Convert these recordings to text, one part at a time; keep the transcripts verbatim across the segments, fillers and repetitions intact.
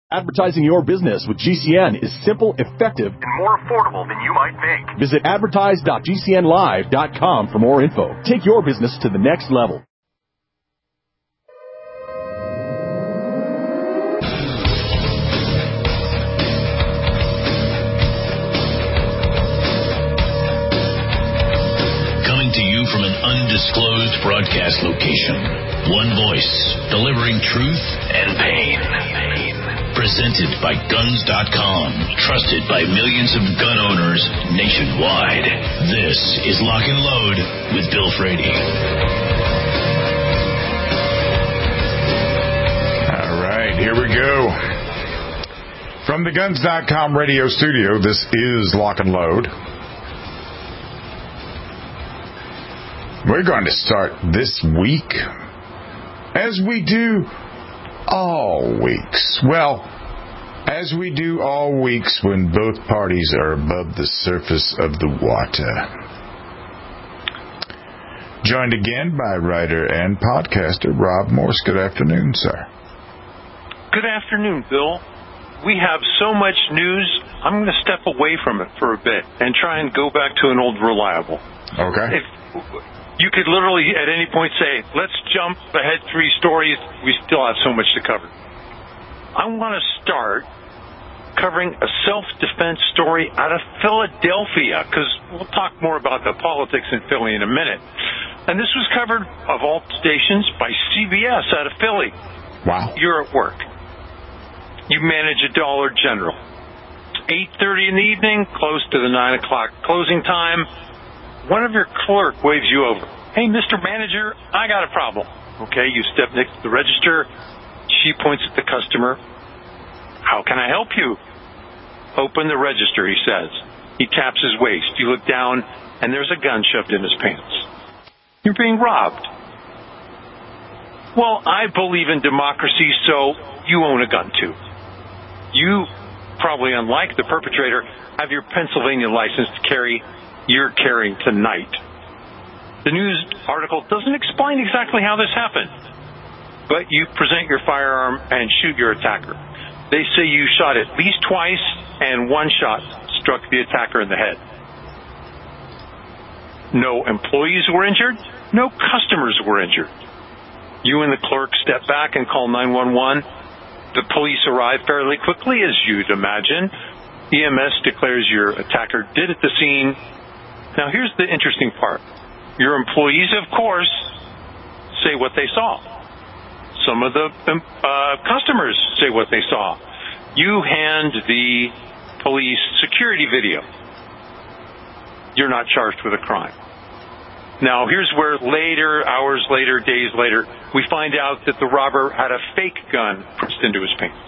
Advertising your business with G C N is simple, effective, and more affordable than you might think. Visit advertise dot g c n live dot com for more info. Take your business to the next level. Coming to you from an undisclosed broadcast location. One voice, delivering truth and pain. Presented by guns dot com, trusted by millions of gun owners nationwide. This is Lock and Load with Bill Frady. All right, here we go. From the guns dot com radio studio, this is Lock and Load. We're going to start this week, as we do all weeks. Well, as we do all weeks when both parties are above the surface of the water. Joined again by writer and podcaster Rob Morse. Good afternoon, sir. Good afternoon, Bill. We have so much news, I'm going to step away from it for a bit and try and go back to an old reliable. Okay. If you could literally at any point say, let's jump ahead three stories, we still have so much to cover. I want to start covering a self-defense story out of Philadelphia, because we'll talk more about the politics in Philly in a minute. And this was covered, of all stations, by C B S out of Philly. Wow. You're at work. You manage a Dollar General. eight thirty in the evening, close to the nine o'clock closing time. One of your clerk waves you over. Hey, Mister Manager, I got a problem. Okay, you step next to the register. She points at the customer. How can I help you? Open the register, he says. He taps his waist. You look down, and there's a gun shoved in his pants. You're being robbed. Well, I believe in democracy, so you own a gun, too. You, probably unlike the perpetrator, have your Pennsylvania license to carry. You're carrying tonight. The news article doesn't explain exactly how this happened, but you present your firearm and shoot your attacker. They say you shot at least twice, and one shot struck the attacker in the head. No employees were injured. No customers were injured. You and the clerk step back and call nine one one. The police arrive fairly quickly, as you'd imagine. E M S declares your attacker did at the scene. Now, here's the interesting part. Your employees, of course, say what they saw. Some of the uh, customers say what they saw. You hand the police security video. You're not charged with a crime. Now, here's where later, hours later, days later, we find out that the robber had a fake gun pressed into his pants.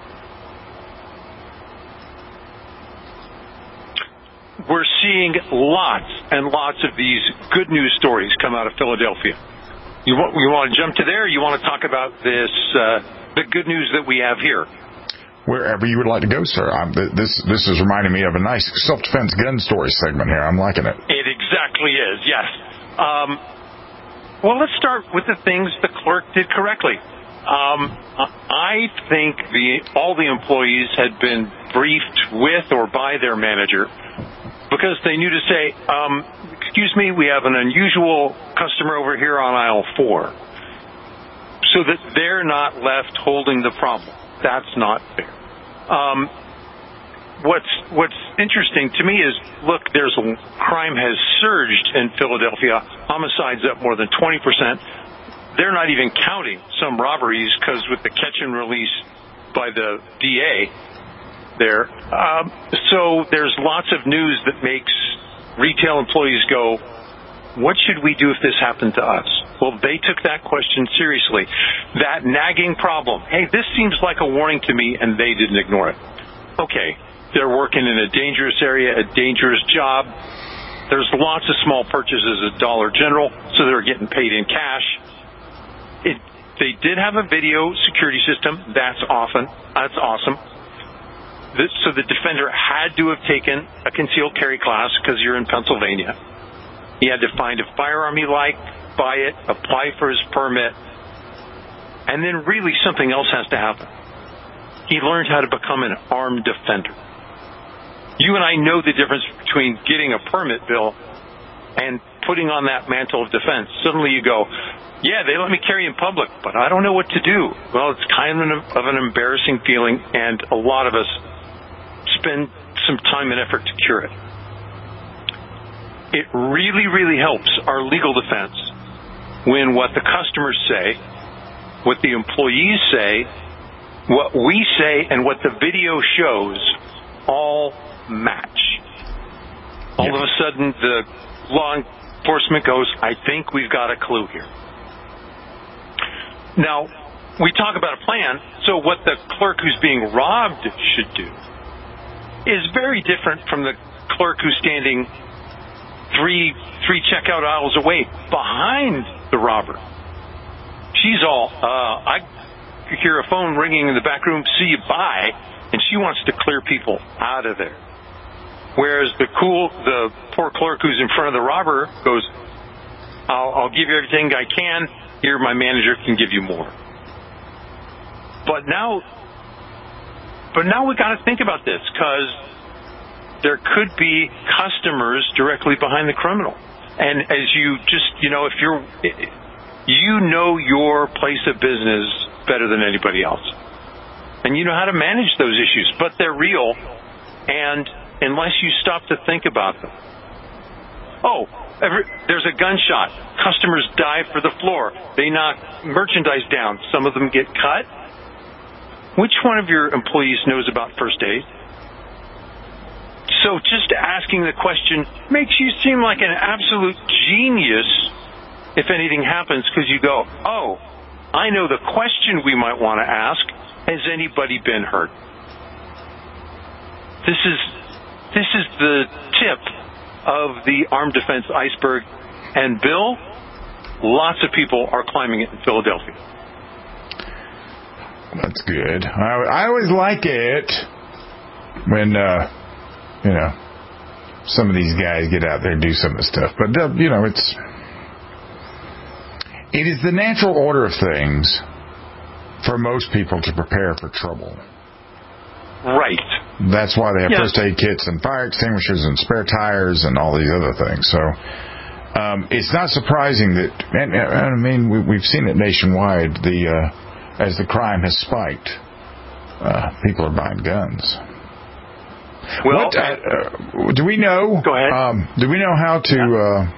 We're seeing lots and lots of these good news stories come out of Philadelphia. You want, you want to jump to there, or you want to talk about this, uh, the good news that we have here? Wherever you would like to go, sir. I'm, this this is reminding me of a nice self-defense gun story segment here. I'm liking it. It exactly is, yes. Um, well, let's start with the things the clerk did correctly. Um, I think the all the employees had been briefed with or by their manager, because they knew to say, um, excuse me, we have an unusual customer over here on aisle four, so that they're not left holding the problem. That's not fair. Um, what's what's interesting to me is, look, there's a crime has surged in Philadelphia. Homicides up more than twenty percent. They're not even counting some robberies, because with the catch and release by the D A there. Um, so there's lots of news that makes retail employees go, what should we do if this happened to us? Well, they took that question seriously. That nagging problem, hey, this seems like a warning to me, and they didn't ignore it. Okay, they're working in a dangerous area, a dangerous job. There's lots of small purchases at Dollar General, so they're getting paid in cash. It, they did have a video security system. That's often, that's awesome. This, so the defender had to have taken a concealed carry class, because you're in Pennsylvania. He had to find a firearm he liked, buy it, apply for his permit, and then really something else has to happen. he learned how to become an armed defender. You and I know the difference between getting a permit, Bill, and putting on that mantle of defense. Suddenly you go, yeah, they let me carry in public, but I don't know what to do. Well, it's kind of an, of an embarrassing feeling, and a lot of us spend some time and effort to cure it. It really, really helps our legal defense when what the customers say, what the employees say, what we say, and what the video shows all match. All of a sudden, the law enforcement goes, I think we've got a clue here. Now, we talk about a plan, so what the clerk who's being robbed should do is very different from the clerk who's standing three three checkout aisles away behind the robber. She's all, uh, I hear a phone ringing in the back room, see you bye, and she wants to clear people out of there. Whereas the cool, the poor clerk who's in front of the robber goes, I'll, I'll give you everything I can. Here, my manager can give you more. But now, but now we got to think about this, because there could be customers directly behind the criminal. And as you just, you know, if you're, you know your place of business better than anybody else. And you know how to manage those issues, but they're real. And unless you stop to think about them. Oh, every, there's a gunshot. Customers dive for the floor. They knock merchandise down. Some of them get cut. Which one of your employees knows about first aid? So just asking the question makes you seem like an absolute genius if anything happens, because you go, oh, I know the question we might want to ask. Has anybody been hurt? This is this is the tip of the armed defense iceberg. And Bill, lots of people are climbing it in Philadelphia. That's good. I, I always like it when, uh, you know, some of these guys get out there and do some of the stuff. But, uh, you know, it's... It is the natural order of things for most people to prepare for trouble. Right. That's why they have yeah. first aid kits and fire extinguishers and spare tires and all these other things. So um, it's not surprising that, and, and I mean, we, we've seen it nationwide, the uh, as the crime has spiked, uh, people are buying guns. Well, what, uh, uh, do we know? Go ahead. Um, do we know how to... Uh,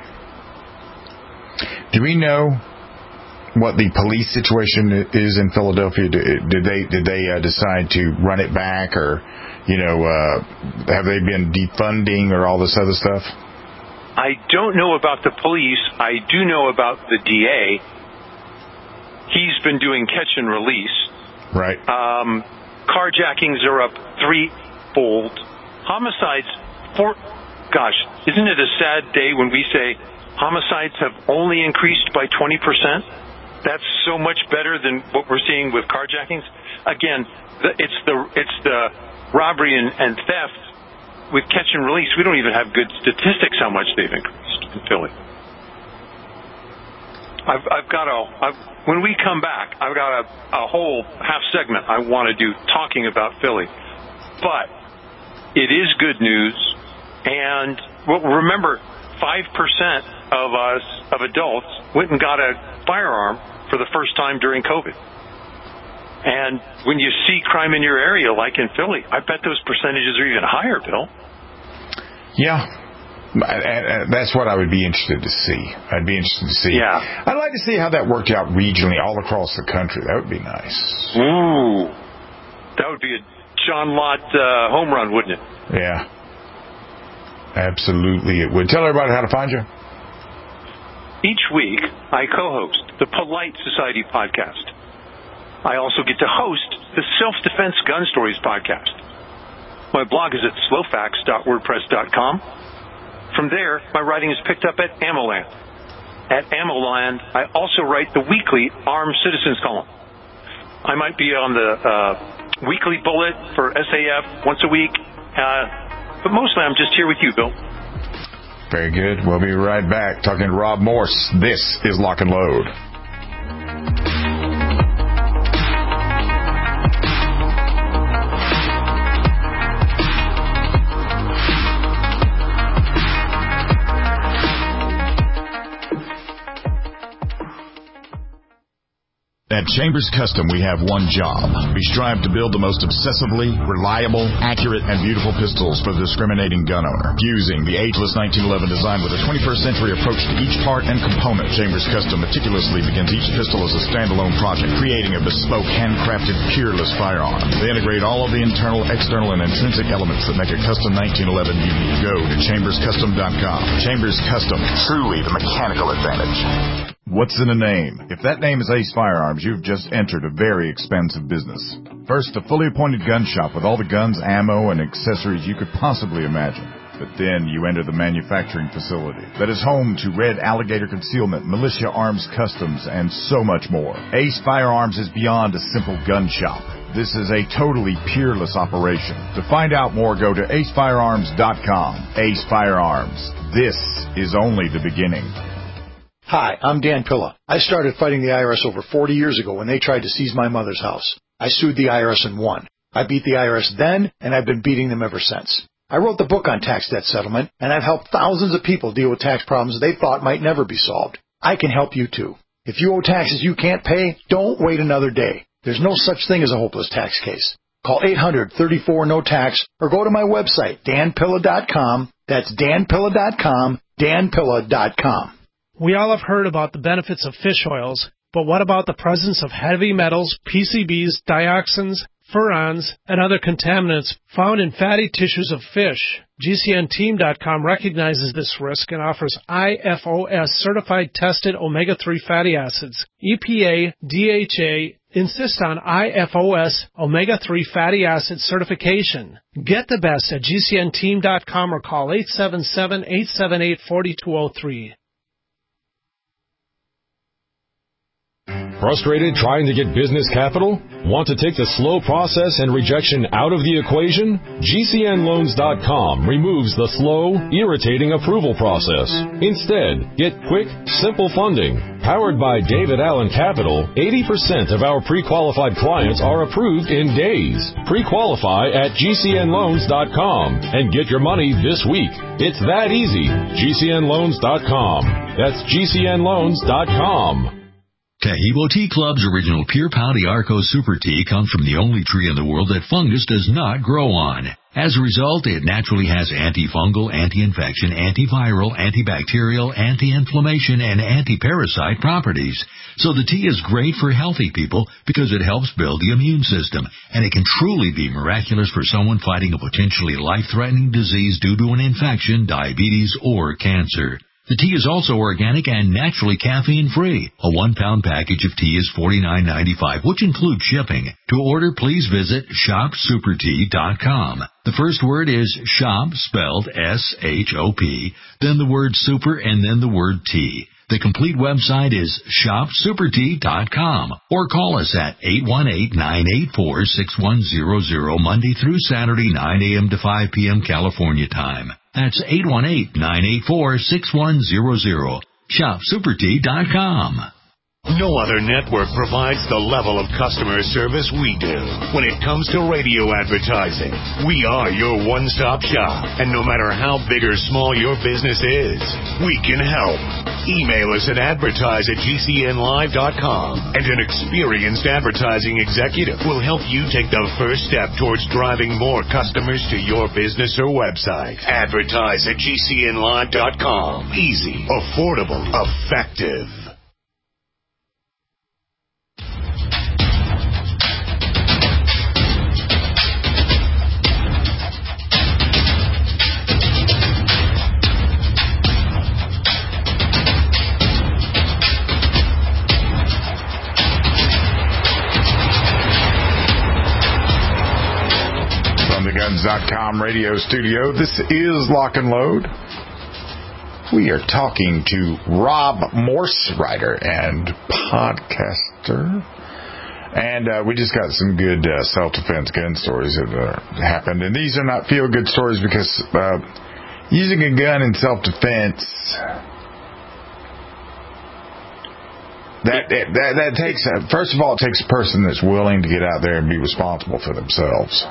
Do we know what the police situation is in Philadelphia? Did they did they uh, decide to run it back, or you know, uh, have they been defunding or all this other stuff? I don't know about the police. I do know about the D A. He's been doing catch and release. Right. Um, carjackings are up threefold. Homicides, four. Gosh, isn't it a sad day when we say homicides have only increased by twenty percent? That's so much better than what we're seeing with carjackings. Again, the, it's the it's the robbery and, and theft with catch and release. We don't even have good statistics how much they've increased in Philly. I've, I've got a I've, when we come back, I've got a, a whole half segment I want to do talking about Philly, but it is good news. And well, remember, five percent of us, of adults, went and got a firearm for the first time during COVID. And when you see crime in your area, like in Philly, I bet those percentages are even higher, Bill. Yeah. That's what I would be interested to see. I'd be interested to see. Yeah. I'd like to see how that worked out regionally all across the country. That would be nice. Ooh. That would be a John Lott uh, home run, wouldn't it? Yeah. Absolutely it would. Tell everybody how to find you. Each week, I co-host the Polite Society podcast. I also get to host the Self-Defense Gun Stories podcast. My blog is at slowfax dot wordpress dot com. From there, my writing is picked up at AmmoLand. At AmmoLand, I also write the weekly Armed Citizens column. I might be on the uh, weekly bullet for S A F once a week, uh, but mostly I'm just here with you, Bill. Very good. We'll be right back talking to Rob Morse. This is Lock and Load. At Chambers Custom, we have one job. We strive to build the most obsessively, reliable, accurate, and beautiful pistols for the discriminating gun owner. Fusing the ageless nineteen eleven design with a twenty-first century approach to each part and component, Chambers Custom meticulously begins each pistol as a standalone project, creating a bespoke, handcrafted, peerless firearm. They integrate all of the internal, external, and intrinsic elements that make a custom nineteen eleven unique. Go to chambers custom dot com. Chambers Custom, truly the mechanical advantage. What's in a name? If that name is Ace Firearms, you've just entered a very expensive business. First, a fully appointed gun shop with all the guns, ammo, and accessories you could possibly imagine. But then you enter the manufacturing facility that is home to Red Alligator Concealment, Militia Arms Customs, and so much more. Ace Firearms is beyond a simple gun shop. This is a totally peerless operation. To find out more, go to ace firearms dot com. Ace Firearms. This is only the beginning. Hi, I'm Dan Pilla. I started fighting the I R S over forty years ago when they tried to seize my mother's house. I sued the I R S and won. I beat the I R S then, and I've been beating them ever since. I wrote the book on tax debt settlement, and I've helped thousands of people deal with tax problems they thought might never be solved. I can help you too. If you owe taxes you can't pay, don't wait another day. There's no such thing as a hopeless tax case. Call eight hundred, thirty-four, no tax or go to my website, dan pilla dot com. That's dan pilla dot com, dan pilla dot com. We all have heard about the benefits of fish oils, but what about the presence of heavy metals, P C Bs, dioxins, furans, and other contaminants found in fatty tissues of fish? G C N team dot com recognizes this risk and offers I F O S certified tested omega three fatty acids. E P A, D H A insist on I F O S omega three fatty acid certification. Get the best at G C N team dot com or call eight seven seven, eight seven eight, four two zero three. Frustrated trying to get business capital? Want to take the slow process and rejection out of the equation? G C N loans dot com removes the slow, irritating approval process. Instead, get quick, simple funding. Powered by David Allen Capital, eighty percent of our pre-qualified clients are approved in days. Pre-qualify at G C N loans dot com and get your money this week. It's that easy. G C N loans dot com. That's G C N loans dot com. Taheebo Tea Club's original Pure Pau D'Arco Super Tea comes from the only tree in the world that fungus does not grow on. As a result, it naturally has antifungal, anti-infection, antiviral, antibacterial, anti-inflammation, and anti-parasite properties. So the tea is great for healthy people because it helps build the immune system, and it can truly be miraculous for someone fighting a potentially life-threatening disease due to an infection, diabetes, or cancer. The tea is also organic and naturally caffeine-free. A one-pound package of tea is forty-nine ninety-five, which includes shipping. To order, please visit shop super tea dot com. The first word is shop, spelled S H O P, then the word super, and then the word tea. The complete website is shop super tea dot com, or call us at eight one eight, nine eight four, six one zero zero Monday through Saturday, nine a.m. to five p.m. California time. That's eight one eight, nine eight four, six one zero zero. shop super tea dot com. No other network provides the level of customer service we do. When it comes to radio advertising, we are your one-stop shop. And no matter how big or small your business is, we can help. Email us at advertise at G C N live dot com, and an experienced advertising executive will help you take the first step towards driving more customers to your business or website. Advertise at G C N live dot com. Easy, affordable, effective. guns dot com radio studio. This is Lock and Load. We are talking to Rob Morse, writer and podcaster. And uh, we just got some good uh, self-defense gun stories that uh, happened. And these are not feel-good stories because uh, using a gun in self-defense, that, that, that takes, a, first of all, it takes a person that's willing to get out there and be responsible for themselves.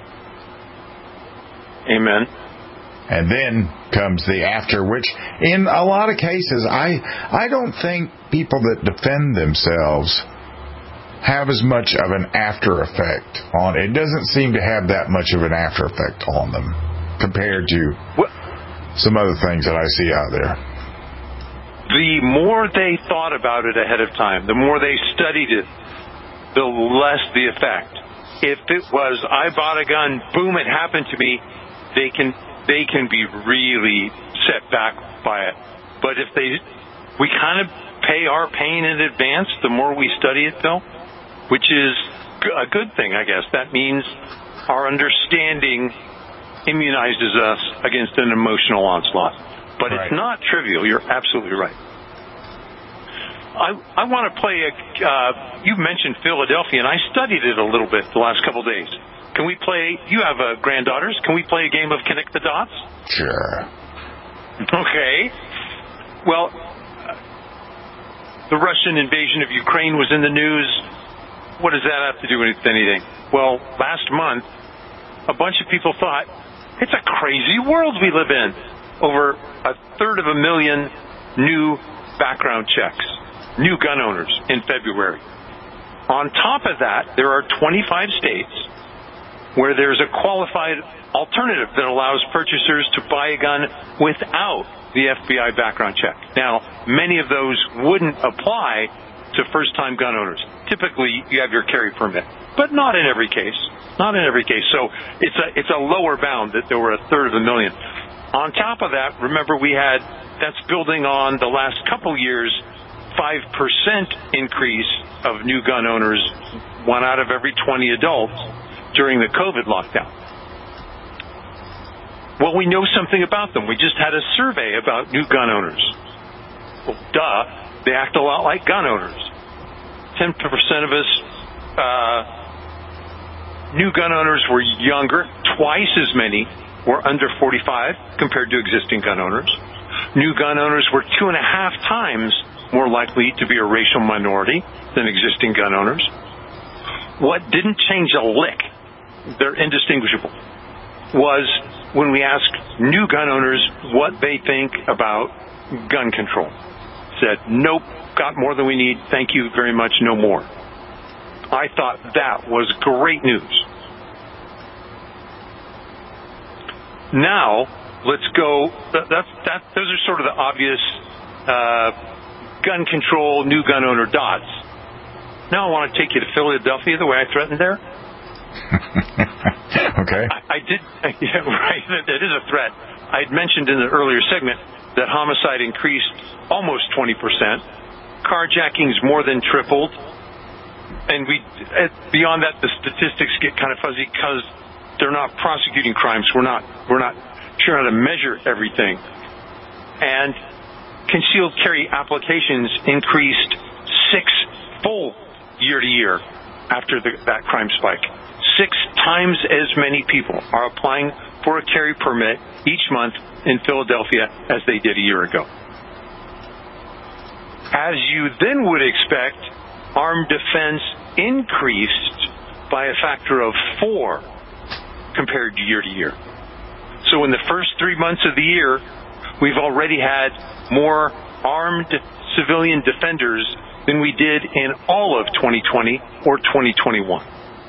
Amen. And then comes the after, which in a lot of cases, I I don't think people that defend themselves have as much of an after effect on it. Doesn't seem to have that much of an after effect on them compared to some other things that I see out there. The more they thought about it ahead of time, the more they studied it, the less the effect. If it was, I bought a gun, boom, it happened to me, they can they can be really set back by it. But if they, we kind of pay our pain in advance, the more we study it, though, which is a good thing, I guess. That means our understanding immunizes us against an emotional onslaught. But right. It's not trivial. You're absolutely right. I, I want to play a, uh, you mentioned Philadelphia, and I studied it a little bit the last couple of days. Can we play, you have uh, granddaughters, can we play a game of Connect the Dots? Sure. Okay. Well, uh, the Russian invasion of Ukraine was in the news. What does that have to do with anything? Well, last month, a bunch of people thought, it's a crazy world we live in. Over a third of a million new background checks. New gun owners in February. On top of that, there are twenty-five states where there's a qualified alternative that allows purchasers to buy a gun without the F B I background check. Now, many of those wouldn't apply to first-time gun owners. Typically, you have your carry permit, but not in every case. Not in every case. So it's a it's a lower bound that there were a third of a million. On top of that, remember we had, that's building on the last couple years, five percent increase of new gun owners, one out of every twenty adults during the COVID lockdown. Well, we know something about them. We just had a survey about new gun owners. Well, duh, they act a lot like gun owners. ten percent of us, uh, new gun owners were younger. Twice as many were under forty-five compared to existing gun owners. New gun owners were two and a half times more likely to be a racial minority than existing gun owners. What didn't change a lick, they're indistinguishable, was when we asked new gun owners what they think about gun control. Said, nope, got more than we need, thank you very much, no more. I thought that was great news. Now, let's go, that, that, that, those are sort of the obvious uh, gun control, new gun owner dots. Now I want to take you to Philadelphia the way I threatened there. Okay. I, I did, yeah, right, that is a threat. I had mentioned in the earlier segment that homicide increased almost twenty percent. Carjackings more than tripled. And we, beyond that, the statistics get kind of fuzzy because they're not prosecuting crimes. We're not, we're not sure how to measure everything. And concealed carry applications increased six-fold year to year after the, that crime spike. Six times as many people are applying for a carry permit each month in Philadelphia as they did a year ago. As you then would expect, armed defense increased by a factor of four compared to year to year. So in the first three months of the year, we've already had more armed civilian defenders than we did in all of twenty twenty or twenty twenty-one.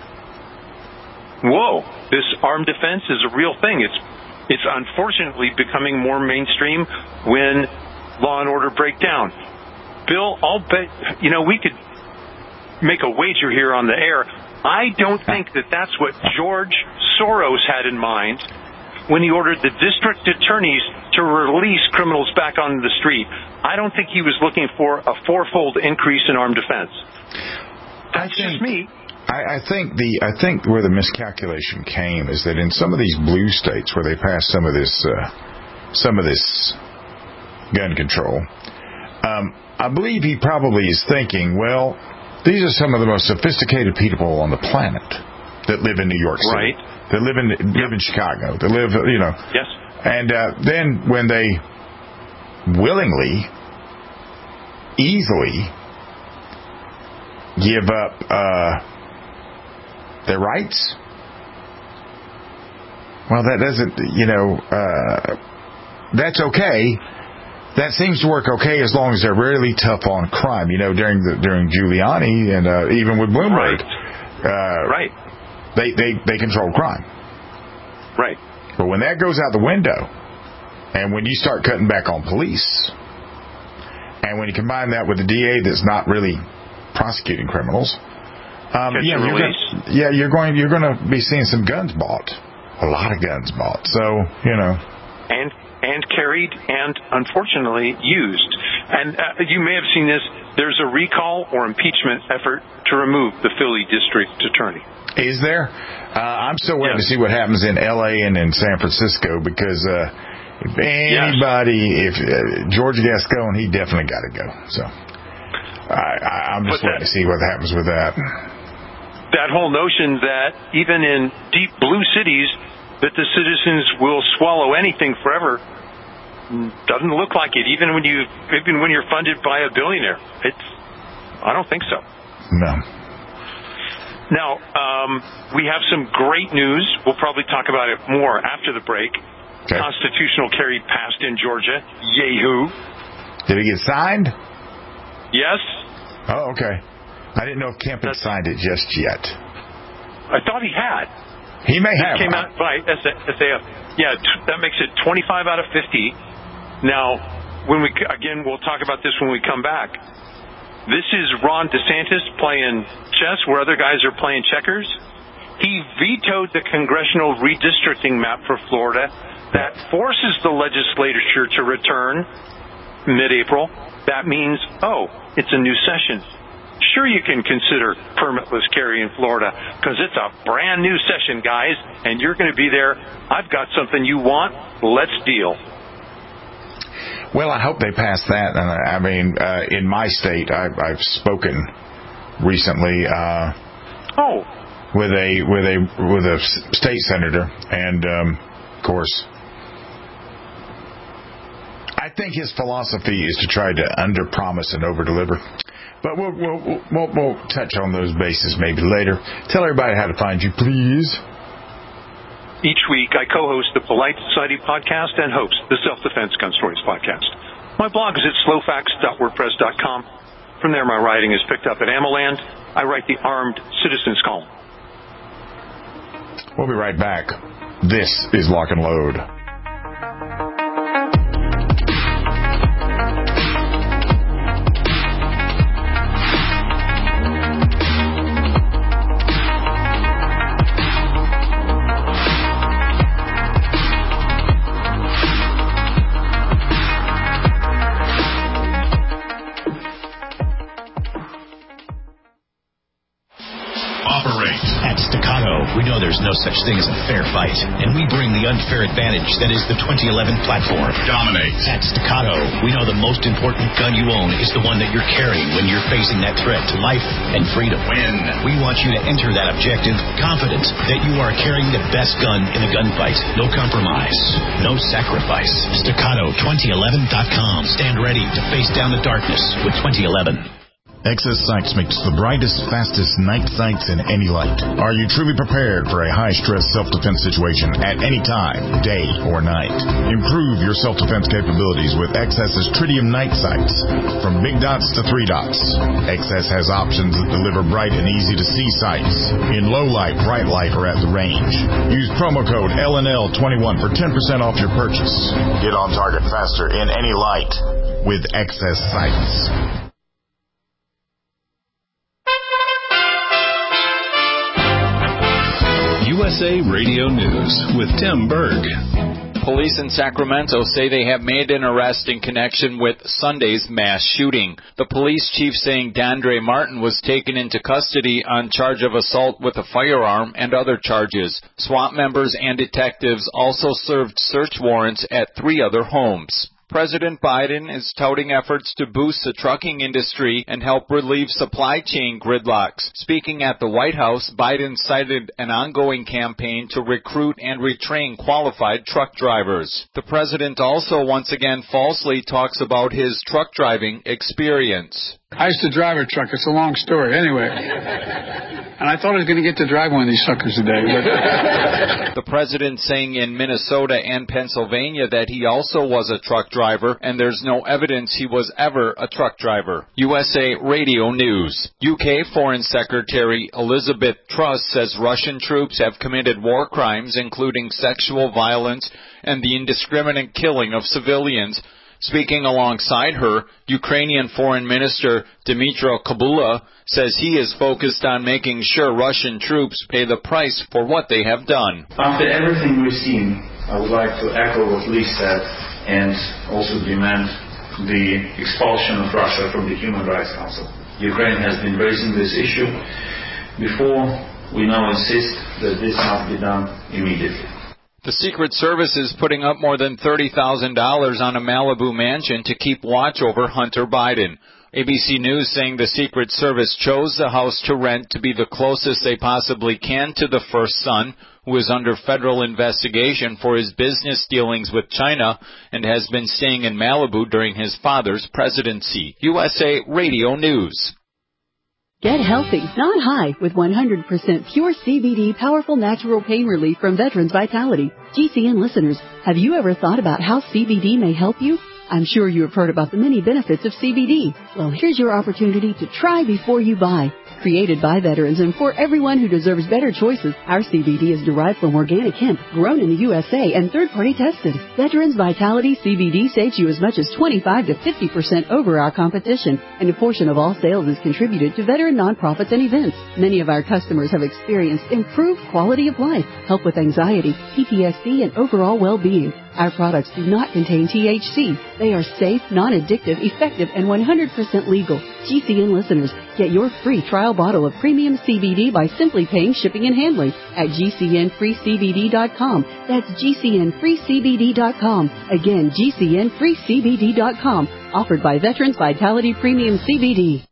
Whoa, this armed defense is a real thing. It's it's unfortunately becoming more mainstream when law and order break down. Bill, I'll bet, you know, we could make a wager here on the air. I don't think that that's what George Soros had in mind when he ordered the district attorneys to release criminals back on the street. I don't think he was looking for a fourfold increase in armed defense. That's think, just me. I, I think the I think where the miscalculation came is that in some of these blue states where they passed some of this uh, some of this gun control, um, I believe he probably is thinking, well, these are some of the most sophisticated people on the planet that live in New York City. Right. They live in live in Chicago. They live, you know. Yes. And uh, then when they willingly, easily give up uh, their rights, well, that doesn't, you know, uh, that's okay. that seems to work okay as long as they're really tough on crime. You know, during the during Giuliani and uh, even with Bloomberg, right. Uh, right, they they they controlled crime. Right. But when that goes out the window, and when you start cutting back on police, and when you combine that with the D A that's not really prosecuting criminals, um, yeah, you're gonna, yeah, you're going you're going to be seeing some guns bought, a lot of guns bought. So you know, and. and carried and, unfortunately, used. And uh, you may have seen this. There's a recall or impeachment effort to remove the Philly district attorney. Is there? Uh, I'm still waiting yes. to see what happens in L A and in San Francisco because uh, if anybody, yes. if uh, George Gascon, he definitely got to go. So I, I, I'm just but waiting that, to see what happens with that. That whole notion that even in deep blue cities, that the citizens will swallow anything forever doesn't look like it. Even when you, even when you're funded by a billionaire, it's. I don't think so. No. Now um, we have some great news. We'll probably talk about it more after the break. Okay. Constitutional carry passed in Georgia. Yahoo! Did it get signed? Yes. Oh, okay. I didn't know if Kemp had signed it just yet. I thought he had. He may this have. Came out by S A F. Yeah, t- that makes it twenty-five out of fifty. Now, when we again, we'll talk about this when we come back. This is Ron DeSantis playing chess where other guys are playing checkers. He vetoed the congressional redistricting map for Florida that forces the legislature to return mid-April. That means, oh, it's a new session. Sure, you can consider permitless carry in Florida because it's a brand new session, guys, and you're going to be there. I've got something you want. Let's deal. Well, I hope they pass that. I mean, uh, in my state, I've, I've spoken recently uh, oh. with a with a with a state senator, and um, of course, I think his philosophy is to try to under-promise and over-deliver. But we'll, we'll, we'll, we'll touch on those bases maybe later. Tell everybody how to find you, please. Each week, I co-host the Polite Society podcast and host the Self-Defense Gun Stories podcast. My blog is at slow facts dot wordpress dot com. From there, my writing is picked up at AmmoLand. I write the Armed Citizens column. We'll be right back. This is Lock and Load. We know there's no such thing as a fair fight, and we bring the unfair advantage that is the twenty eleven platform. Dominate. At Staccato, we know the most important gun you own is the one that you're carrying when you're facing that threat to life and freedom. Win. We want you to enter that objective confident that you are carrying the best gun in a gunfight. No compromise, no sacrifice. Staccato twenty eleven dot com. Stand ready to face down the darkness with twenty eleven. Excess Sights makes the brightest, fastest night sights in any light. Are you truly prepared for a high-stress self-defense situation at any time, day or night? Improve your self-defense capabilities with Excess's Tritium night sights. From big dots to three dots, Excess has options that deliver bright and easy-to-see sights in low light, bright light, or at the range. Use promo code L N L twenty-one for ten percent off your purchase. Get on target faster in any light with Excess Sights. U S A Radio News with Tim Berg. Police in Sacramento say they have made an arrest in connection with Sunday's mass shooting. The police chief saying Dandre Martin was taken into custody on charge of assault with a firearm and other charges. SWAT members and detectives also served search warrants at three other homes. President Biden is touting efforts to boost the trucking industry and help relieve supply chain gridlocks. Speaking at the White House, Biden cited an ongoing campaign to recruit and retrain qualified truck drivers. The president also once again falsely talks about his truck driving experience. I used to drive a truck. It's a long story. Anyway. And I thought I was going to get to drive one of these suckers today. But The president saying in Minnesota and Pennsylvania that he also was a truck driver, and there's no evidence he was ever a truck driver. U S A Radio News. U K Foreign Secretary Elizabeth Truss says Russian troops have committed war crimes, including sexual violence and the indiscriminate killing of civilians. Speaking alongside her, Ukrainian Foreign Minister Dmytro Kuleba says he is focused on making sure Russian troops pay the price for what they have done. After everything we've seen, I would like to echo what Lee said and also demand the expulsion of Russia from the Human Rights Council. Ukraine has been raising this issue before. We now insist that this must be done immediately. The Secret Service is putting up more than thirty thousand dollars on a Malibu mansion to keep watch over Hunter Biden. A B C News saying the Secret Service chose the house to rent to be the closest they possibly can to the first son, who is under federal investigation for his business dealings with China and has been staying in Malibu during his father's presidency. U S A Radio News. Get healthy, not high, with one hundred percent pure C B D powerful natural pain relief from Veterans Vitality. G C N listeners, have you ever thought about how C B D may help you? I'm sure you have heard about the many benefits of C B D. Well, here's your opportunity to try before you buy. Created by veterans and for everyone who deserves better choices, our C B D is derived from organic hemp, grown in the U S A and third-party tested. Veterans Vitality C B D saves you as much as twenty-five to fifty percent over our competition, and a portion of all sales is contributed to veteran nonprofits and events. Many of our customers have experienced improved quality of life, help with anxiety, P T S D, and overall well-being. Our products do not contain T H C. They are safe, non-addictive, effective, and one hundred percent legal. G C N listeners, get your free trial bottle of premium C B D by simply paying shipping and handling at G C N free C B D dot com. That's G C N free C B D dot com. Again, G C N free C B D dot com. Offered by Veterans Vitality Premium C B D.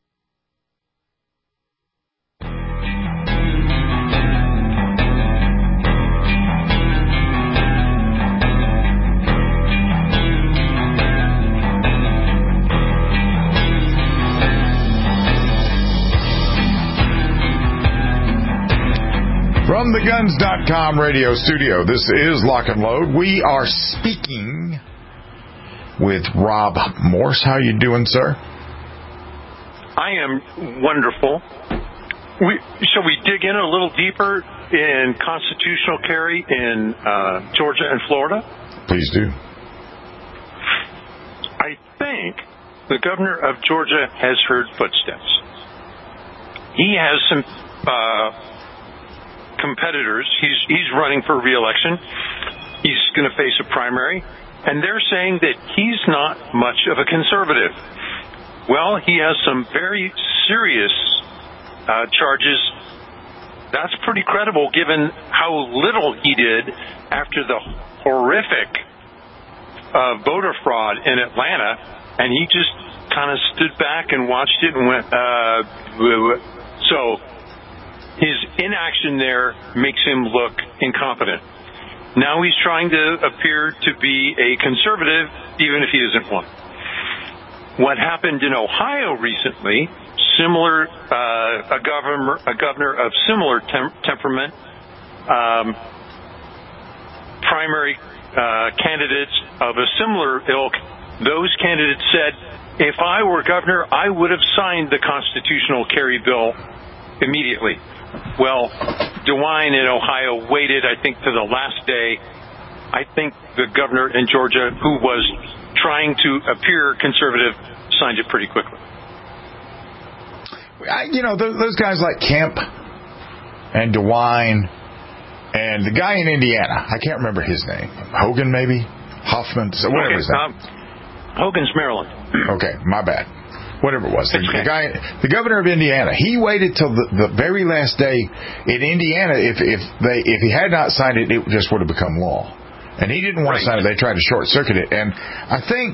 From the guns dot com radio studio, this is Lock and Load. We are speaking with Rob Morse. How you doing, sir? I am wonderful. We, shall we dig in a little deeper in constitutional carry in uh, Georgia and Florida? Please do. I think the governor of Georgia has heard footsteps. He has some uh, competitors. He's he's running for re-election. He's going to face a primary, and they're saying that he's not much of a conservative. Well, he has some very serious uh, charges. That's pretty credible given how little he did after the horrific uh, voter fraud in Atlanta, and he just kind of stood back and watched it and went, uh, so his inaction there makes him look incompetent. Now he's trying to appear to be a conservative, even if he isn't one. What happened in Ohio recently, similar, uh, a governor, a governor of similar tem- temperament, um, primary uh, candidates of a similar ilk, those candidates said, if I were governor, I would have signed the constitutional carry bill immediately. Well, DeWine in Ohio waited, I think, to the last day. I think the governor in Georgia, who was trying to appear conservative, signed it pretty quickly. I, you know, those, those guys like Kemp and DeWine and the guy in Indiana, I can't remember his name. Hogan, maybe? Huffman, so whatever Okay, his name. um, Hogan's Maryland. Okay, my bad. Whatever it was. The, the guy, the governor of Indiana, he waited till the, the very last day in Indiana. If if they if he had not signed it, it just would have become law. And he didn't want right. to sign it. They tried to short circuit it. And I think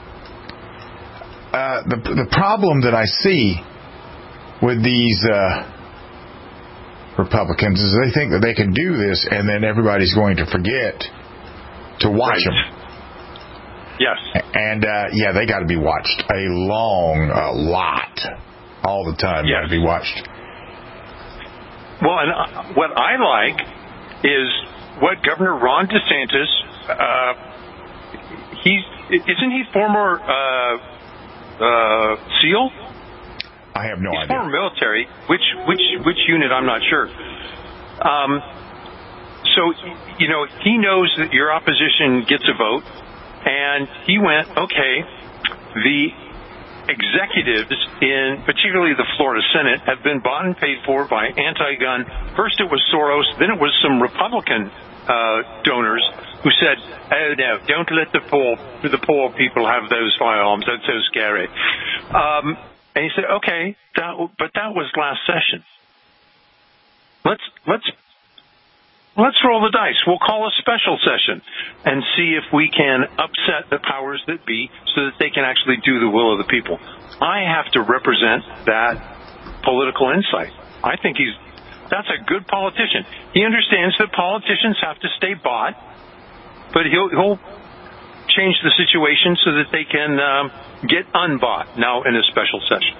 uh, the the problem that I see with these uh, Republicans is they think that they can do this, and then everybody's going to forget to watch right. them. Yes. And, uh, yeah, they got to be watched a long, a lot, all the time. Yes. Got to be watched. Well, and uh, what I like is what Governor Ron DeSantis, uh, he's, isn't he former uh, uh, SEAL? I have no he's idea. Former military. Which which which unit? I'm not sure. Um, so you know he knows that your opposition gets a vote, and he went, okay, the executives in particularly the Florida Senate have been bought and paid for by anti-gun. First it was Soros, then it was some Republican uh, donors who said, oh no, don't let the poor the poor people have those firearms, that's so scary. Um, and he said, okay, that, but that was last session. Let's let's Let's roll the dice. We'll call a special session and see if we can upset the powers that be so that they can actually do the will of the people. I have to represent that political insight. I think he's that's a good politician. He understands that politicians have to stay bought, but he'll, he'll change the situation so that they can um, get unbought now in a special session.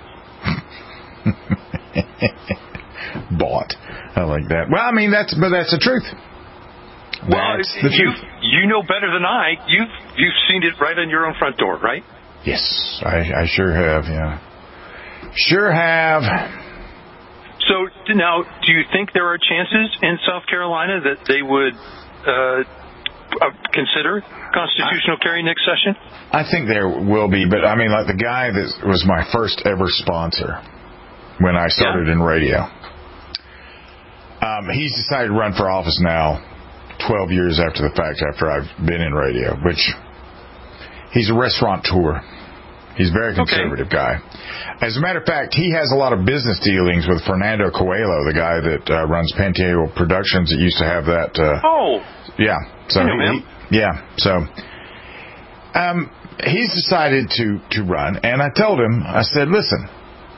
Bought. I like that. Well, I mean, that's but that's the truth. Well, That's the you truth. you know better than I. You've you've seen it right on your own front door, right? Yes, I, I sure have. Yeah, sure have. So now, do you think there are chances in South Carolina that they would uh, uh, consider constitutional carry next session? I think there will be, but I mean, like the guy that was my first ever sponsor when I started yeah. in radio. Um, he's decided to run for office now, twelve years after the fact, after I've been in radio, which he's a restaurateur. He's a very conservative okay. guy. As a matter of fact, he has a lot of business dealings with Fernando Coelho, the guy that uh, runs Panteo Productions that used to have that. Uh, oh. Yeah. So I know he, him. Yeah. So um, he's decided to, to run, and I told him, I said, listen,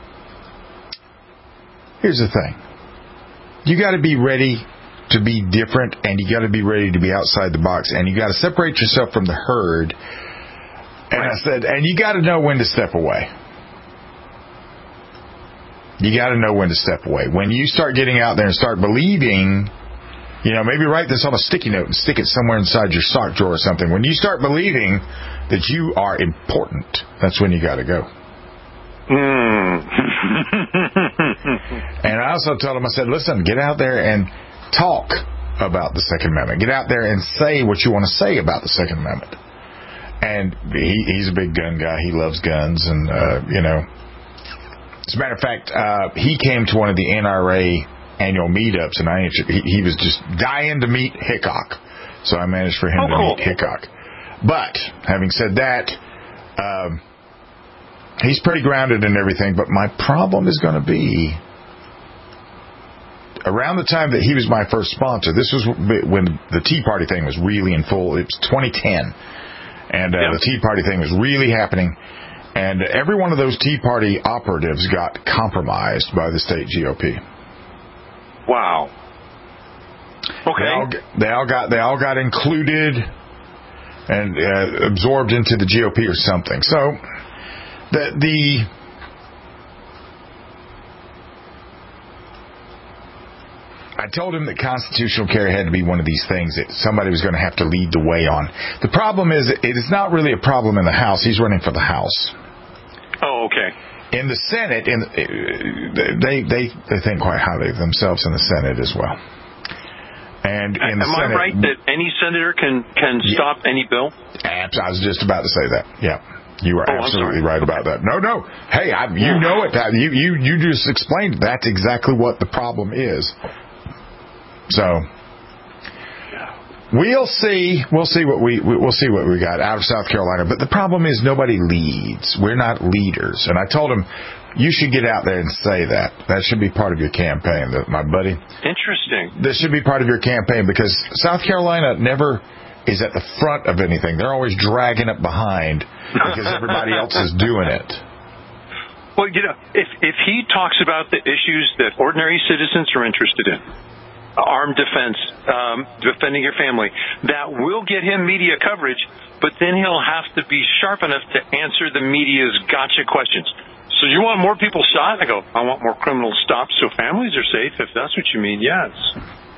here's the thing. You got to be ready to be different, and you got to be ready to be outside the box, and you got to separate yourself from the herd. And right. I said, and you got to know when to step away. You got to know when to step away. When you start getting out there and start believing, you know, maybe write this on a sticky note and stick it somewhere inside your sock drawer or something. When you start believing that you are important, that's when you got to go. Mm. And I also told him, I said, listen, get out there and talk about the Second Amendment. Get out there and say what you want to say about the Second Amendment. And he, he's a big gun guy. He loves guns. And, uh, you know, as a matter of fact, uh, he came to one of the N R A annual meetups, and I he, he was just dying to meet Hickok. So I managed for him oh, to cool. meet Hickok. But, having said that, um, he's pretty grounded in everything, but my problem is going to be around the time that he was my first sponsor. This was when the Tea Party thing was really in full. It was twenty ten, and uh, yep. the Tea Party thing was really happening, and every one of those Tea Party operatives got compromised by the state G O P. Wow. Okay. They all, they all got they all got included and uh, absorbed into the G O P or something. So. The, the I told him that constitutional carry had to be one of these things that somebody was going to have to lead the way on. The problem is, it is not really a problem in the House. He's running for the House. Oh, okay. In the Senate, in, they, they, they think quite highly of themselves in the Senate as well. And in the Am Senate, I right that any senator can, can yeah, stop any bill? I was just about to say that. Yeah. You are oh, absolutely right about that. No, no. Hey, I, you know it. You, you, you just explained that's exactly what the problem is. So we'll see. We'll see what we we'll see what we got out of South Carolina. But the problem is nobody leads. We're not leaders. And I told him you should get out there and say that. That should be part of your campaign, my buddy. Interesting. This should be part of your campaign because South Carolina never is at the front of anything. They're always dragging it behind because everybody else is doing it. Well, you know, if if he talks about the issues that ordinary citizens are interested in, armed defense, um, defending your family, that will get him media coverage, but then he'll have to be sharp enough to answer the media's gotcha questions. So you want more people shot? I go, I want more criminals stopped so families are safe, if that's what you mean, yes.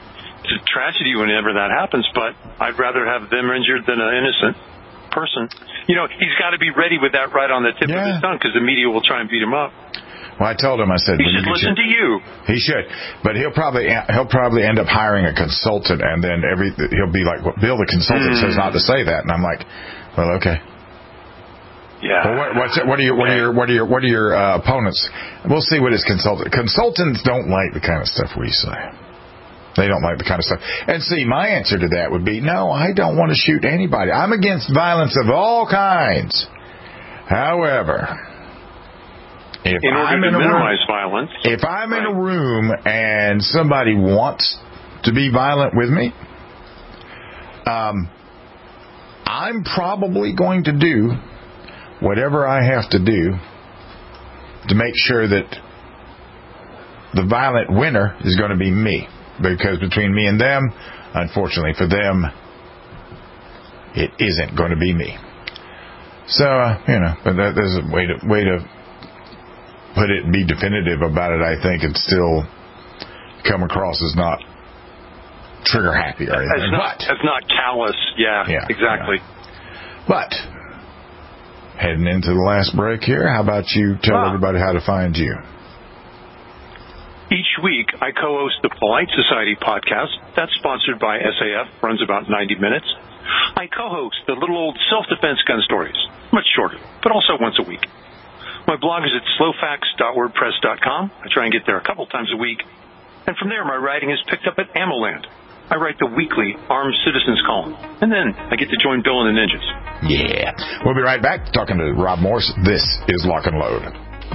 it's a tragedy whenever that happens, but I'd rather have them injured than an innocent person. You know, he's got to be ready with that right on the tip yeah. of his tongue because the media will try and beat him up. Well, I told him, I said, he should you listen your, to you. He should, but he'll probably he'll probably end up hiring a consultant, and then every he'll be like, well, Bill, the consultant mm. says not to say that, and I'm like, well, okay. Yeah. Well, what, what's what are your what are your what are your what are your uh, opponents? We'll see what his consultant. Consultants don't like the kind of stuff we say. They don't like the kind of stuff. And see, my answer to that would be, no, I don't want to shoot anybody. I'm against violence of all kinds. However. If in order I'm to in minimize room, violence. If I'm right. in a room and somebody wants to be violent with me, um, I'm probably going to do whatever I have to do to make sure that the violent winner is going to be me. Because between me and them, unfortunately for them, it isn't going to be me. So, uh, you know, but that, there's a way to way to put it and be definitive about it, I think, and still come across as not trigger happy or anything. As not, but, as not callous. Yeah, yeah exactly. Yeah. But, heading into the last break here, how about you tell ah. everybody how to find you? Each week, I co-host the Polite Society podcast. That's sponsored by S A F, runs about ninety minutes. I co-host the Little Old Self-Defense Gun Stories, much shorter, but also once a week. My blog is at slow facts dot wordpress dot com. I try and get there a couple times a week. And from there, my writing is picked up at AmmoLand. I write the weekly Armed Citizens column. And then I get to join Bill and the Ninjas. Yeah. We'll be right back talking to Rob Morse. This is Lock and Load.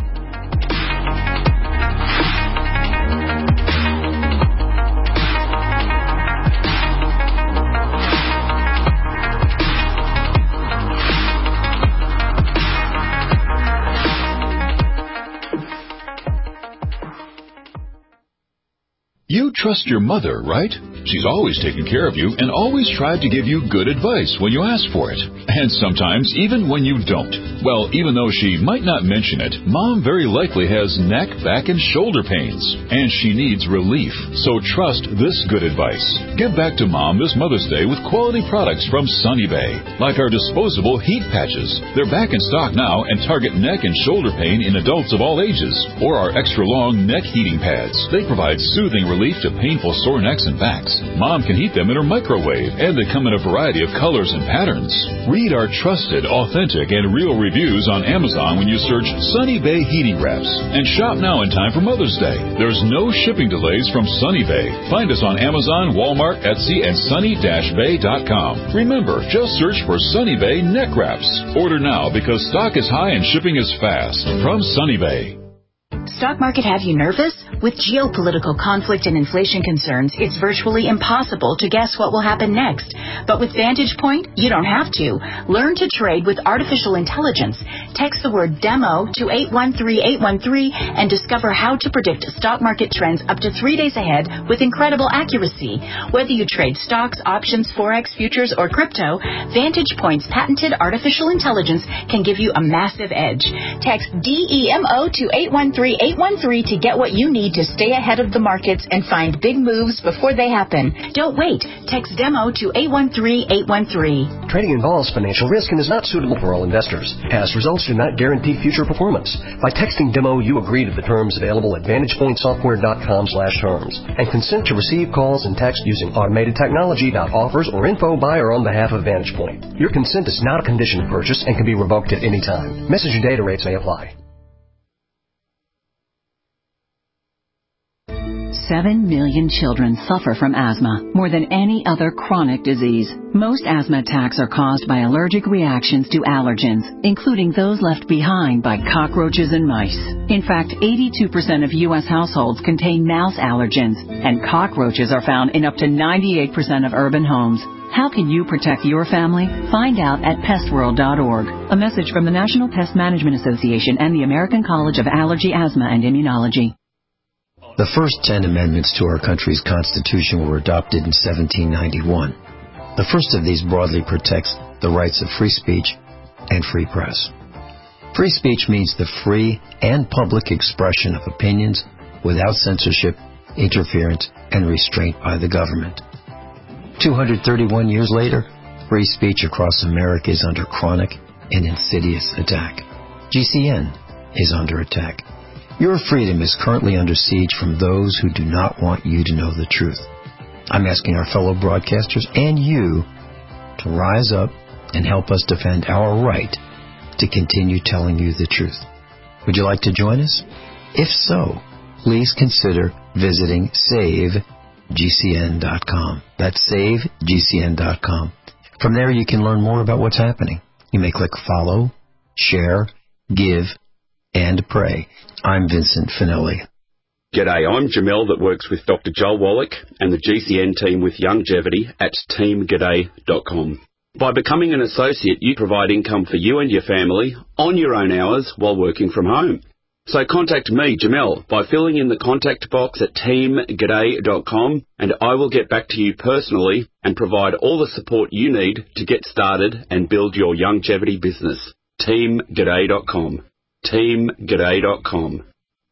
You trust your mother, right? She's always taken care of you and always tried to give you good advice when you ask for it. And sometimes even when you don't. Well, even though she might not mention it, Mom very likely has neck, back, and shoulder pains. And she needs relief. So trust this good advice. Give back to Mom this Mother's Day with quality products from Sunny Bay. Like our disposable heat patches. They're back in stock now and target neck and shoulder pain in adults of all ages. Or our extra long neck heating pads. They provide soothing relief to painful sore necks and backs. Mom can heat them in her microwave, and they come in a variety of colors and patterns. Read our trusted, authentic, and real reviews on Amazon when you search Sunny Bay Heating Wraps. And shop now in time for Mother's Day. There's no shipping delays from Sunny Bay. Find us on Amazon, Walmart, Etsy, and sunny dash bay dot com. Remember, just search for Sunny Bay Neck Wraps. Order now because stock is high and shipping is fast. From Sunny Bay. Stock market have you nervous? With geopolitical conflict and inflation concerns, it's virtually impossible to guess what will happen next. But with Vantage Point, you don't have to. Learn to trade with artificial intelligence. Text the word DEMO to eight one three eight one three and discover how to predict stock market trends up to three days ahead with incredible accuracy. Whether you trade stocks, options, forex, futures, or crypto, Vantage Point's patented artificial intelligence can give you a massive edge. Text DEMO to eight one three eight one three to get what you need to stay ahead of the markets and find big moves before they happen. Don't wait. Text DEMO to eight one three eight one three. Trading involves financial risk and is not suitable for all investors. Past results do not guarantee future performance. By texting DEMO, you agree to the terms available at vantage point software dot com slash terms and consent to receive calls and text using automated technology that offers or info by or on behalf of Vantage Point. Your consent is not a condition of purchase and can be revoked at any time. Message and data rates may apply. Seven million children suffer from asthma, more than any other chronic disease. Most asthma attacks are caused by allergic reactions to allergens, including those left behind by cockroaches and mice. In fact, eighty-two percent of U S households contain mouse allergens, and cockroaches are found in up to ninety-eight percent of urban homes. How can you protect your family? Find out at pest world dot org. A message from the National Pest Management Association and the American College of Allergy, Asthma, and Immunology. The first ten amendments to our country's Constitution were adopted in seventeen ninety-one. The first of these broadly protects the rights of free speech and free press. Free speech means the free and public expression of opinions without censorship interference, and restraint by the government. two hundred thirty-one years later, free speech across America is under chronic and insidious attack. G C N is under attack. Your freedom is currently under siege from those who do not want you to know the truth. I'm asking our fellow broadcasters and you to rise up and help us defend our right to continue telling you the truth. Would you like to join us? If so, please consider visiting save G C N dot com. That's save G C N dot com. From there, you can learn more about what's happening. You may click follow, share, give, and pray. I'm Vincent Finelli. G'day, I'm Jamel that works with Doctor Joel Wallach and the G C N team with Longevity at team g'day dot com. By becoming an associate, you provide income for you and your family on your own hours while working from home. So contact me, Jamel, by filling in the contact box at team g'day dot com, and I will get back to you personally and provide all the support you need to get started and build your longevity business. team g'day dot com. team g'day dot com.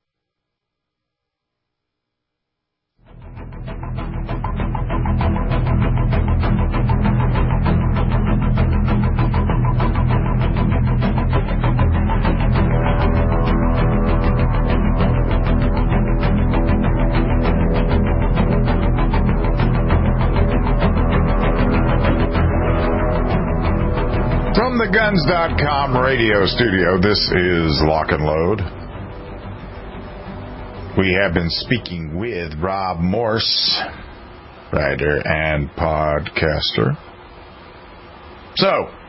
From the guns dot com radio studio, this is Lock and Load. We have been speaking with Rob Morse, writer and podcaster. So,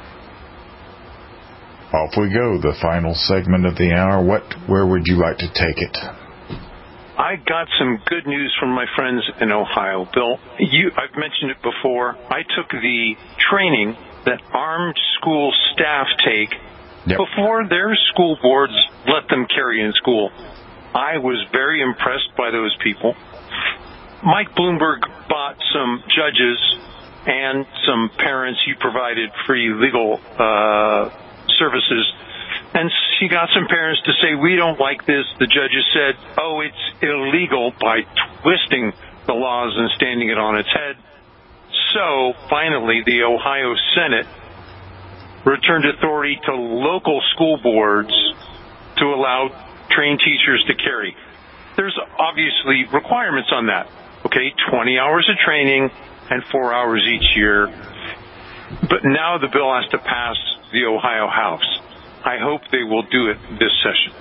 off we go, the final segment of the hour. What, where would you like to take it? I got some good news from my friends in Ohio. Bill, you, I've mentioned it before. I took the training that armed school staff take yep. before their school boards let them carry in school. I was very impressed by those people. Mike Bloomberg bought some judges and some parents. He provided free legal uh, services. And she got some parents to say, we don't like this. The judges said, oh, it's illegal, by twisting the laws and standing it on its head. So, finally, the Ohio Senate returned authority to local school boards to allow trained teachers to carry. There's obviously requirements on that. Okay, twenty hours of training and four hours each year. But now the bill has to pass the Ohio House. I hope they will do it this session.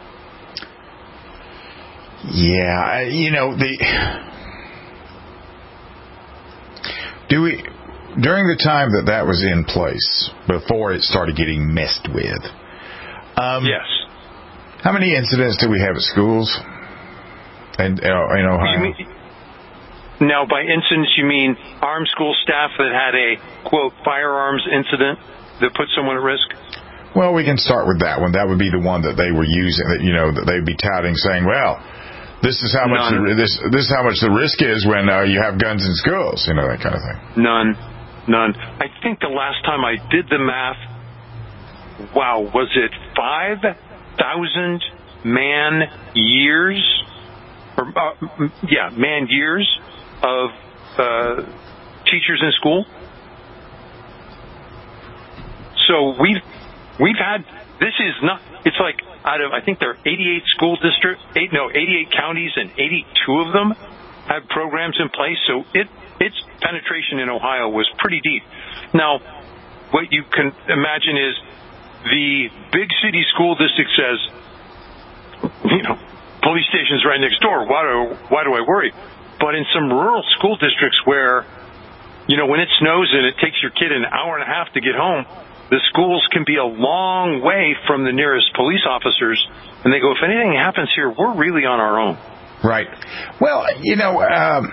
Yeah, you know, the... Do we, during the time that that was in place, before it started getting messed with, um, yes. How many incidents do we have at schools and uh, in Ohio? You mean, now, by incidents, you mean armed school staff that had a, quote, firearms incident that put someone at risk? Well, we can start with that one. That would be the one that they were using, that, you know, that they'd be touting, saying, well, This is how much the, this this is how much the risk is when uh, you have guns in schools, you know, that kind of thing. None, none. I think the last time I did the math, wow, was it five thousand man years, or uh, yeah, man years of uh, teachers in school? So we've we've had. This is not. It's like out of, I think there are eighty-eight school districts, eight no, eighty-eight counties, and eighty-two of them have programs in place. So it its penetration in Ohio was pretty deep. Now, what you can imagine is the big city school district says, you know, police station's right next door. Why do why do I worry? But in some rural school districts where, you know, when it snows and it takes your kid an hour and a half to get home, the schools can be a long way from the nearest police officers, and they go, if anything happens here, we're really on our own. Right. Well, you know, um,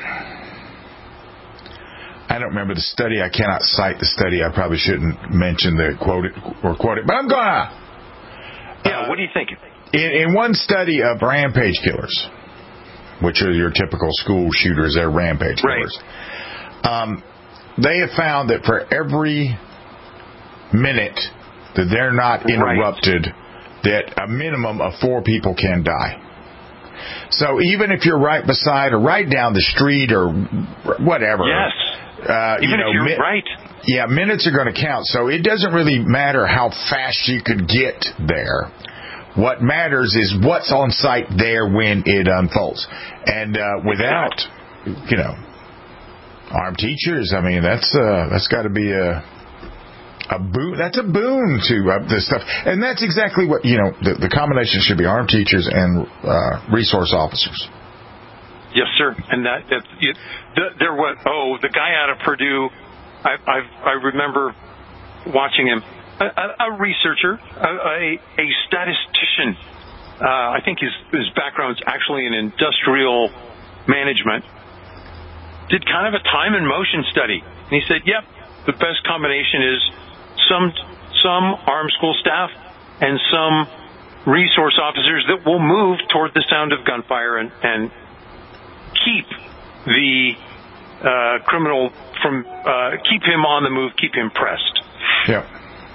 I don't remember the study. I cannot cite the study. I probably shouldn't mention the quote it or quote it, but I'm going to. Yeah, uh, what do you think? In, in one study of rampage killers, which are your typical school shooters, they're rampage killers, right. um, they have found that for every minute that they're not interrupted, right. that a minimum of four people can die. So even if you're right beside or right down the street or whatever. Yes. Uh, even you know, if you're mi- right. Yeah, minutes are going to count. So it doesn't really matter how fast you could get there. What matters is what's on site there when it unfolds. And uh, without, you know, armed teachers, I mean, that's uh, that's got to be a a boon. That's a boon to uh, this stuff. And that's exactly what, you know, the, the combination should be armed teachers and uh, resource officers. Yes, sir. And that, that it, the, there was, oh, the guy out of Purdue, I, I, I remember watching him. A, a, a researcher, a, a, a statistician. Uh, I think his, his background's actually in industrial management. Did kind of a time and motion study. And he said, yep, the best combination is some some armed school staff and some resource officers that will move toward the sound of gunfire and, and keep the uh, criminal from, uh, keep him on the move, keep him pressed. Yeah.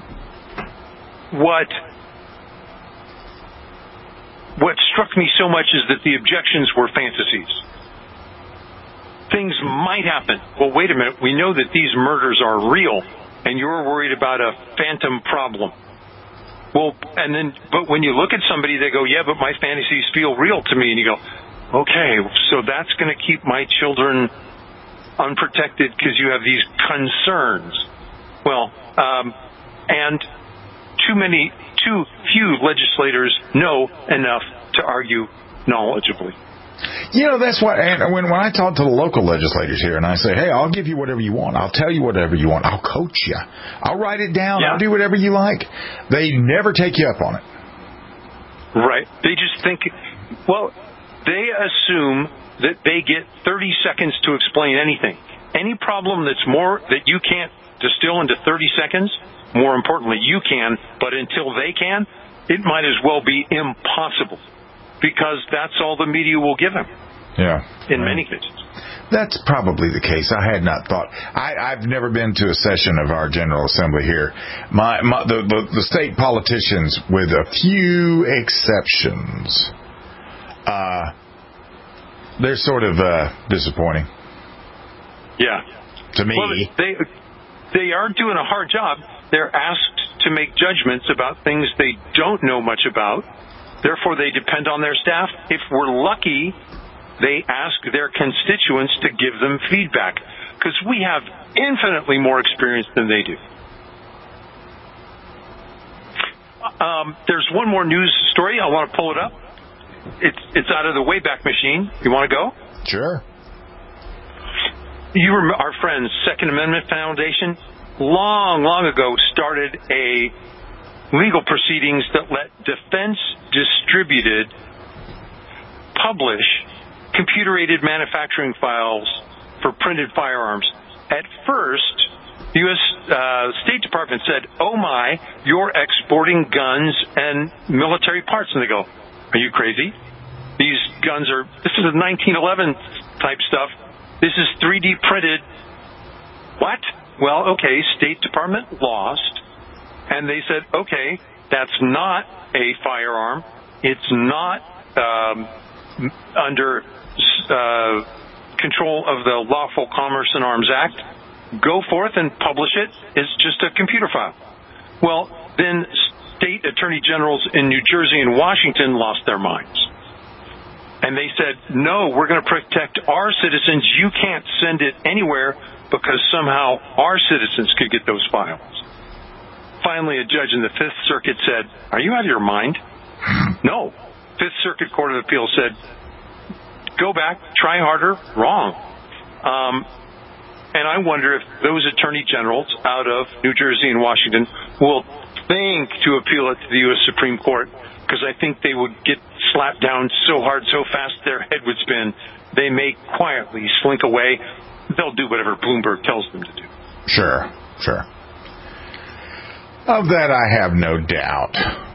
What what struck me so much is that the objections were fantasies. Things might happen. Well, wait a minute. We know that these murders are real, and you're worried about a phantom problem. Well, and then, but when you look at somebody, they go, yeah, but my fantasies feel real to me. And you go, okay, so that's going to keep my children unprotected because you have these concerns. Well, um, and too many, too few legislators know enough to argue knowledgeably. You know, that's what, and when, when I talk to the local legislators here and I say, hey, I'll give you whatever you want. I'll tell you whatever you want. I'll coach you. I'll write it down. Yeah. I'll do whatever you like. They never take you up on it. Right. They just think, well, they assume that they get thirty seconds to explain anything. Any problem that's more, that you can't distill into thirty seconds, more importantly, you can, but until they can, it might as well be impossible. Because that's all the media will give him. Yeah. In right. many cases. That's probably the case. I had not thought. I, I've never been to a session of our General Assembly here. My, my the, the, the state politicians, with a few exceptions, uh, they're sort of uh, disappointing. Yeah. To me. Well, they, they are doing a hard job. They're asked to make judgments about things they don't know much about. Therefore, they depend on their staff. If we're lucky, they ask their constituents to give them feedback, because we have infinitely more experience than they do. Um, there's one more news story. I want to pull it up. It's it's out of the Wayback Machine. You want to go? Sure. You remember our friends, Second Amendment Foundation, long, long ago started a legal proceedings that let Defense Distributed publish computer-aided manufacturing files for printed firearms. At first, the U S Uh, State Department said, oh my, you're exporting guns and military parts. And they go, are you crazy? These guns are, this is a nineteen eleven type stuff. This is three D printed. What? Well, okay, State Department lost. And they said, okay, that's not a firearm. It's not um, under uh, control of the Lawful Commerce and Arms Act. Go forth and publish it. It's just a computer file. Well, then state attorney generals in New Jersey and Washington lost their minds. And they said, no, we're going to protect our citizens. You can't send it anywhere because somehow our citizens could get those files. Finally, a judge in the Fifth Circuit said, are you out of your mind? No. Fifth Circuit Court of Appeals said, go back, try harder, wrong. Um, and I wonder if those attorney generals out of New Jersey and Washington will think to appeal it to the U S Supreme Court, because I think they would get slapped down so hard, so fast their head would spin, they may quietly slink away. They'll do whatever Bloomberg tells them to do. Sure, sure. Of that, I have no doubt.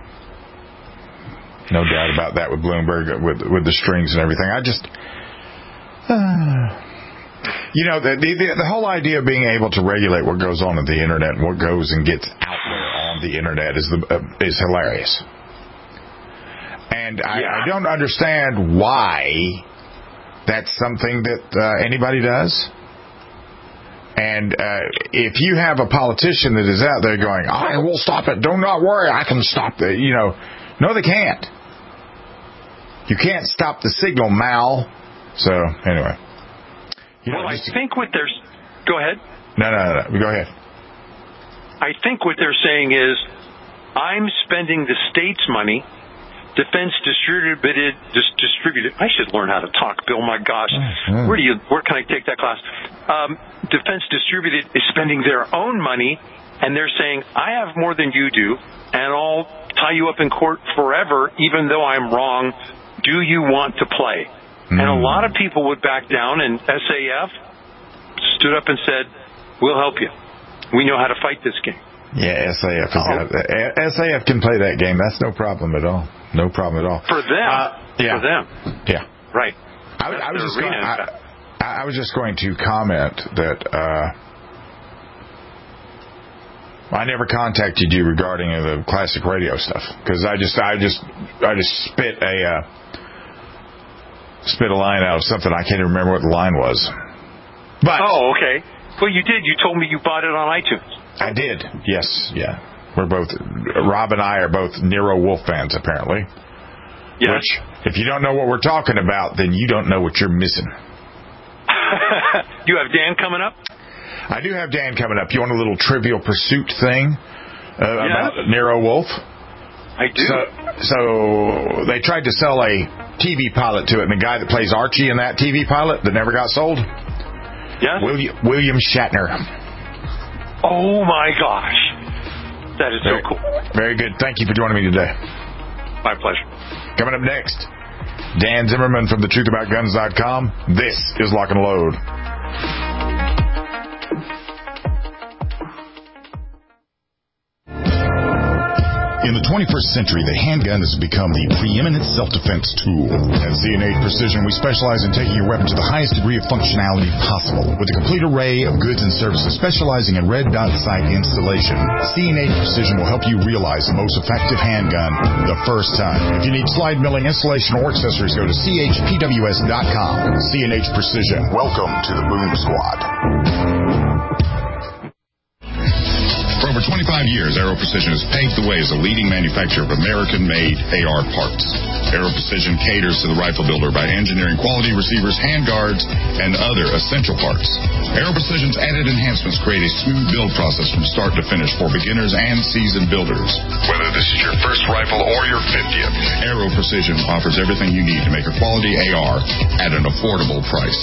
No doubt about that with Bloomberg, with with the strings and everything. I just, uh, you know, the, the the whole idea of being able to regulate what goes on at the internet and what goes and gets out there on the internet is the uh, is hilarious. And I, yeah. I don't understand why that's something that uh, anybody does. And uh, if you have a politician that is out there going, I will stop it, do not worry, I can stop it, you know, no, they can't. You can't stop the signal, Mal. So, anyway. You know, well, I think what they're... Go ahead. No, no, no, no. Go ahead. I think what they're saying is, I'm spending the state's money, defense distributed, dis- distributed. I should learn how to talk, Bill. My gosh, mm-hmm. where do you? Where can I take that class? Um, defense distributed is spending their own money, and they're saying, I have more than you do, and I'll tie you up in court forever, even though I'm wrong. Do you want to play? Mm. And a lot of people would back down, and S A F stood up and said, we'll help you. We know how to fight this game. Yeah, S A F is oh. got, S A F can play that game. That's no problem at all. No problem at all. For them. Uh, yeah. For them. Yeah. Right. I, I was just going, I, I was just going to comment that uh, I never contacted you regarding the classic radio stuff because I just I just I just spit a uh, spit a line out of something. I can't even remember what the line was. But oh, okay. Well, you did. You told me you bought it on iTunes. I did. Yes. Yeah. We're both, Rob and I are both Nero Wolf fans, apparently. Yes. Which, if you don't know what we're talking about, then you don't know what you're missing. You have Dan coming up? I do have Dan coming up. You want a little Trivial Pursuit thing uh, yes. about Nero Wolf? I do. So, so they tried to sell a T V pilot to it, and the guy that plays Archie in that T V pilot that never got sold? Yes. William, William Shatner. Oh, my gosh. That is very, so cool. Very good. Thank you for joining me today. My pleasure. Coming up next, Dan Zimmerman from the truth about guns dot com. This is Lock and Load. In the twenty-first century, the handgun has become the preeminent self-defense tool. At Z and H Precision, we specialize in taking your weapon to the highest degree of functionality possible. With a complete array of goods and services specializing in red dot sight installation, Z and H Precision will help you realize the most effective handgun the first time. If you need slide milling, installation, or accessories, go to C H P W S dot com. Z and H Precision. Welcome to the Boom Squad. For over twenty-five years, Aero Precision has paved the way as a leading manufacturer of American-made A R parts. Aero Precision caters to the rifle builder by engineering quality receivers, handguards, and other essential parts. Aero Precision's added enhancements create a smooth build process from start to finish for beginners and seasoned builders. Whether this is your first rifle or your fiftieth, Aero Precision offers everything you need to make a quality A R at an affordable price.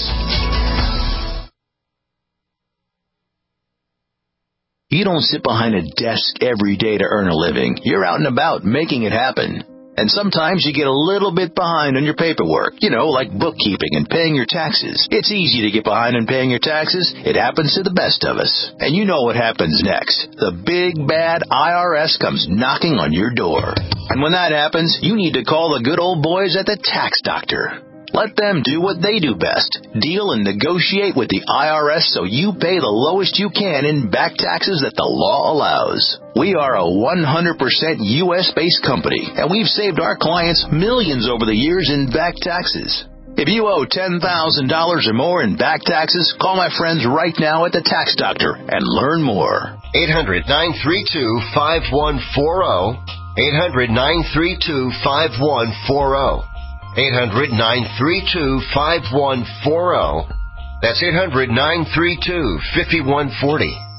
You don't sit behind a desk every day to earn a living. You're out and about making it happen. And sometimes you get a little bit behind on your paperwork, you know, like bookkeeping and paying your taxes. It's easy to get behind on paying your taxes. It happens to the best of us. And you know what happens next. The big, bad I R S comes knocking on your door. And when that happens, you need to call the good old boys at the Tax Doctor. Let them do what they do best. Deal and negotiate with the I R S so you pay the lowest you can in back taxes that the law allows. We are a one hundred percent U S-based company, and we've saved our clients millions over the years in back taxes. If you owe ten thousand dollars or more in back taxes, call my friends right now at the Tax Doctor and learn more. eight hundred, nine three two, five one four zero. eight hundred, nine three two, five one four zero. eight hundred, nine three two, five one four zero. That's eight hundred, nine three two, five one four zero.